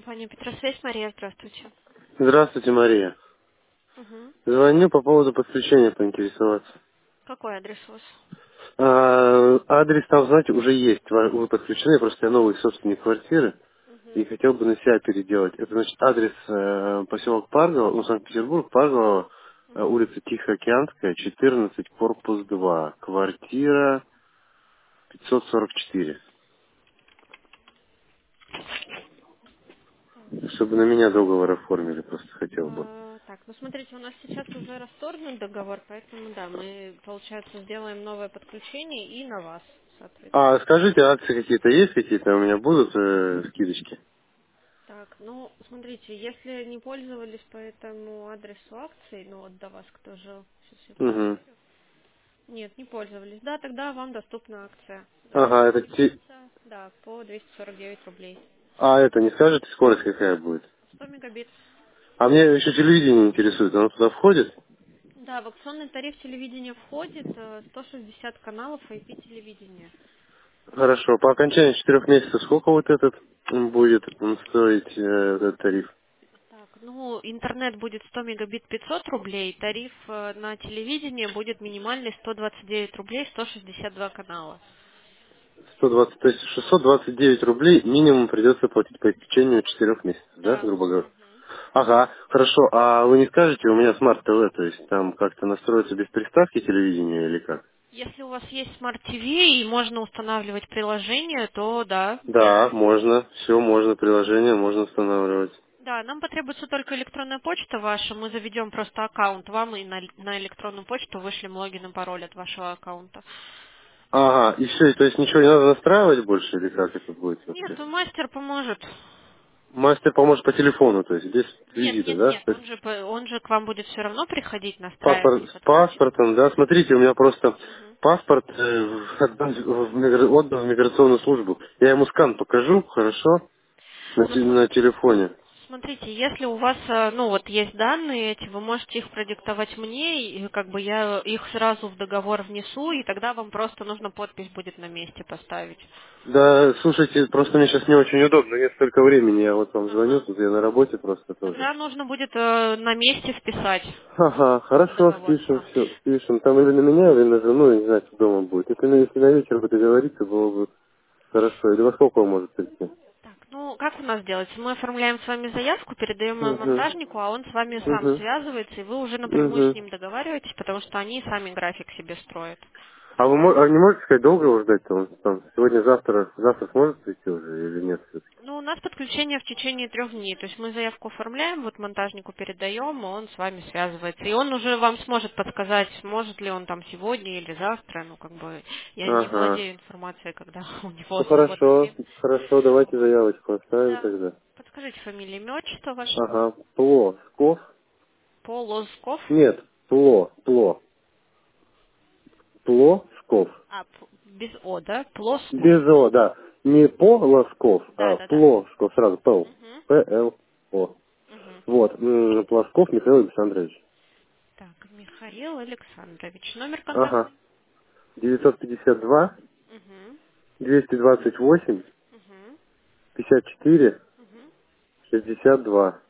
компания Петросвязь. Мария, здравствуйте. Здравствуйте, Мария. Угу. Звоню по поводу подключения поинтересоваться. Какой адрес у вас? Адрес там, знаете, уже есть. Вы подключены, просто я новый собственник квартиры и Угу. хотел бы на себя переделать. Это значит адрес поселок Парголово, ну, Санкт-Петербург, Парголово, Угу. улица Тихоокеанская, 14, корпус 2, квартира 544. Чтобы на меня договор оформили, просто хотел бы. Так, ну смотрите, у нас сейчас уже расторгнут договор, поэтому да, мы, получается, сделаем новое подключение и на вас, А соответственно. скажите, акции какие-то есть, какие-то у меня будут скидочки? Так, ну смотрите, если не пользовались по этому адресу акций, ну вот до вас кто жил, сейчас я Угу. проверю. Нет, не пользовались. Да, тогда вам доступна акция. Ага, это 3 месяца, да, по 249 рублей. А это не скажете, скорость какая будет? 100 мегабит. А мне еще телевидение интересует, оно туда входит? Да, в акционный тариф телевидения входит 160 каналов IP-телевидения. Хорошо, по окончании 4 месяцев сколько вот этот будет стоить, этот тариф? Так, ну, интернет будет 100 мегабит 500 рублей, тариф на телевидение будет минимальный 129 рублей, 162 канала. 120, то есть 629 рублей минимум придется платить по истечению 4 месяцев, да, Да. грубо говоря? Мгм. Ага, хорошо, а вы не скажете, у меня смарт ТВ, то есть там как-то настроиться без приставки телевидения или как? Если у вас есть Smart TV и можно устанавливать приложение, то да. Да, можно, все можно, приложение можно устанавливать. Да, нам потребуется только электронная почта ваша. Мы заведем просто аккаунт вам и на электронную почту вышлем логин и пароль от вашего аккаунта. Ага, и все, то есть ничего не надо настраивать больше, или как это будет Нет, вообще? ну мастер поможет. Мастер поможет по телефону, то есть без Нет, визита, нет, да? нет. То есть Он же к вам будет все равно приходить, настраивать и паспорт, с подключить. паспортом, да? Смотрите, у меня просто Мгм. паспорт отдан в миграционную службу. Я ему скан покажу, хорошо? На, Ну, на телефоне. смотрите, если у вас, ну вот есть данные эти, вы можете их продиктовать мне, и как бы я их сразу в договор внесу, и тогда вам просто нужно подпись будет на месте поставить. Да, слушайте, просто мне сейчас не очень удобно, нет столько времени, я вот вам звоню, Ага. тут я на работе просто тоже. Тогда нужно будет на месте вписать Ага, в хорошо, договор спишем сам. все, спишем. Там или на меня, или на жену, я не знаю, что дома будет. Если на вечер бы договориться, было бы хорошо. Или во сколько он может прийти? Так, ну как у нас делается? Мы оформляем с вами заявку, передаем ее Угу, монтажнику, а он с вами сам угу, связывается, и вы уже напрямую с угу. ним договариваетесь, потому что они сами график себе строят. А вы не можете сказать, долго его ждать-то? Он там сегодня-завтра сможет прийти уже или нет все-таки? Ну, у нас подключение в течение 3 дней. То есть мы заявку оформляем, вот монтажнику передаем, и он с вами связывается. И он уже вам сможет подсказать, может ли он там сегодня или завтра. Ну, как бы я не Ага. владею информацией, когда у него Ну свободный хорошо, день. хорошо, давайте Вот. заявочку оставим Да. тогда. Подскажите фамилию, имя, отчество ваше? Ага. Плосков? Полосков. Нет, Плосков. Без О, да? Плосков. Без О, да. Не Полосков, Да, а да, да. Плосков, сразу Пл. Угу. П-Л-О. Угу. Вот, Плосков Михаил Александрович. Так, Михаил Александрович. Номер Ага. контакта? 952 Угу. 228 Угу. 54 Угу. 62.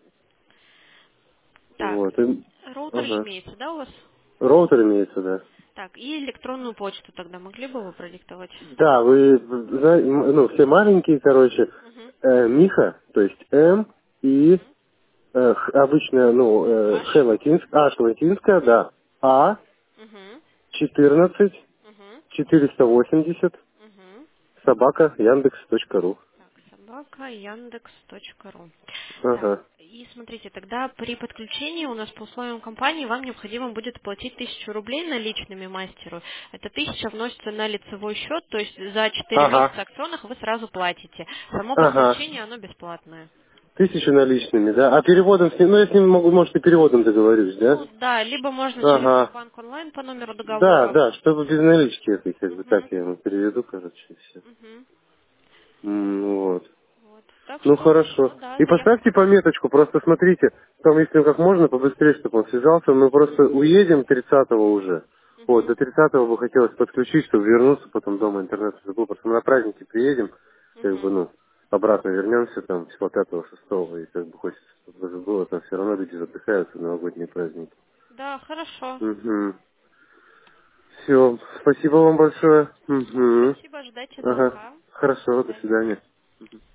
Так, Вот. роутер Ага. имеется, да, у вас? Роутер имеется, да. Так, и электронную почту тогда могли бы вы продиктовать? Да, вы, ну, все маленькие, короче. Угу. Миха, то есть М и обычно, ну, Х Аш. латинская, H латинская, да. А Угу. 14 Угу. 480 Угу. собака Яндекс.ру. Так, собака Яндекс.ру. Так, Ага. и смотрите, тогда при подключении у нас по условиям компании вам необходимо будет платить 1000 рублей наличными мастеру. Эта 1000 вносится на лицевой счет, то есть за 4 Ага. месяца акционных вы сразу платите. Само Ага. подключение, оно бесплатное. 1000 наличными, да? А переводом с ним, ну, я с ним могу, может, и переводом договорюсь, да? Ну да, либо можно через Ага. Сбербанк онлайн по номеру Да, договора. да, чтобы без налички этой, как бы так Угу. я ему переведу, короче, и все. Угу. Вот. Вот. Так Ну что хорошо. все, да, И заявку поставьте подадим. пометочку, просто смотрите, там если как можно побыстрее, чтобы он связался, мы просто уедем 30-го уже. Вот, Угу. до 30-го бы хотелось подключить, чтобы вернуться потом дома, интернет забыл, просто мы на праздники приедем, как бы, Угу. ну. обратно вернемся, там, числа 5-6, и как бы хочется, чтобы уже было, там все равно люди отдыхают в новогодние праздники. Да, хорошо. Угу. Все, спасибо вам большое. Все, Угу. спасибо, ждайте Ага. звонка. До Хорошо, до свидания. свидания.